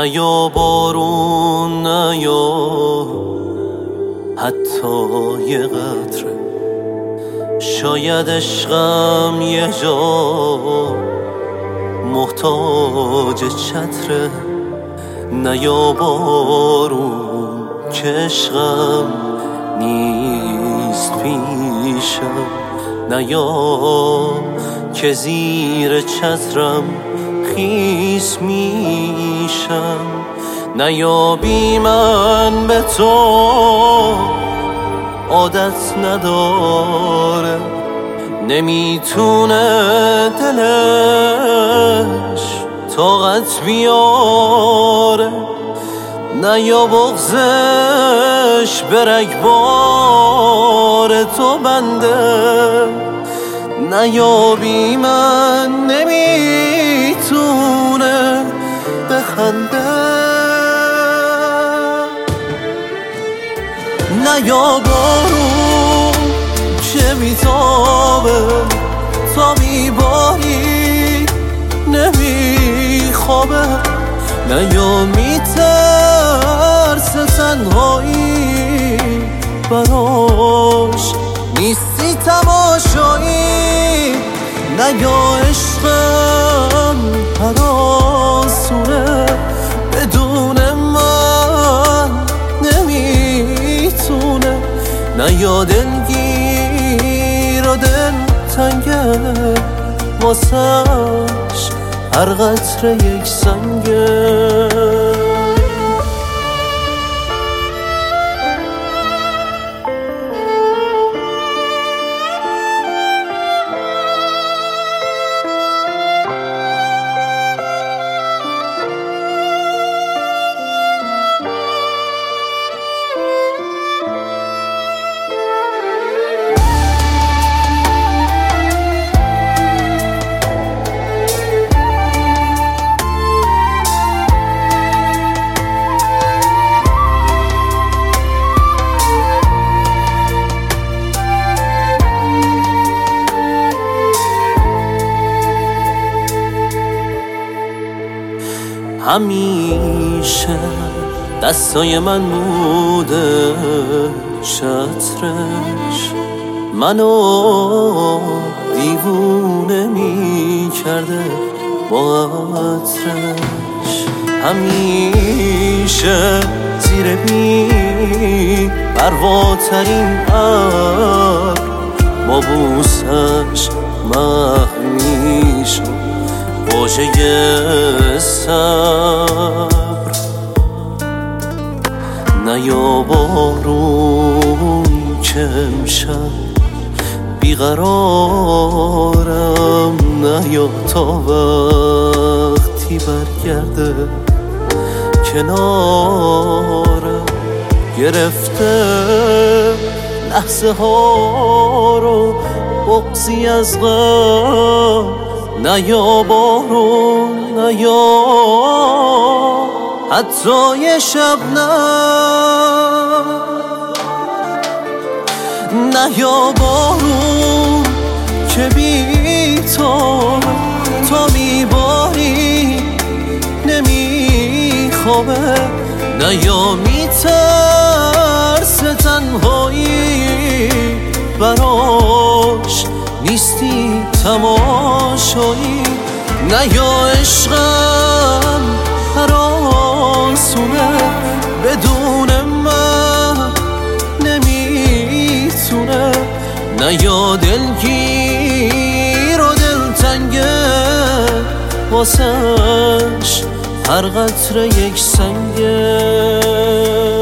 نیا بارون نیا حتی یه قطره، شاید عشقم یه جا محتاج چتره. نیا بارون که عشقم نیست پیشم، نیا که زیر چترم خیس میشم. نیا بی من به تو عادت نداره، نمیتونه دلش طاقت بیاره. نیا بغضش به رگبار تو بنده، نیا بی من نمیتونه بخنده. نیا بارون که میتابه تا میباری نمیخوابه، نیا میترسه تنهایی براش نیستی تماشایی. نیا عشقم هراسونه بدون من نمیتونه. نیا دلگیر و دل تنگه واسش هر قطره یک سنگه. همیشه دستای من بوده چترش، منو دیوونه می کرده با عطرش. همیشه زیر بی پرواترین ابر با بوسش محو می شد واژه صبر. نیا بارون که امشب بیقرارم، نیا تا وقتی برگرده کنارم. گرفته لحظه ها رو بغضی از غم، نیا بارون نیا حتی یه شبنم. نیا بارون که بی تو تا میباری نمیخوابه، نیا میترسه تنهایی براش نیستی تماشایی. نیا عشقم هراسونه بدون من نمیتونه. نیا دلگیر و دلتنگه واسش هر قطره یک سنگه.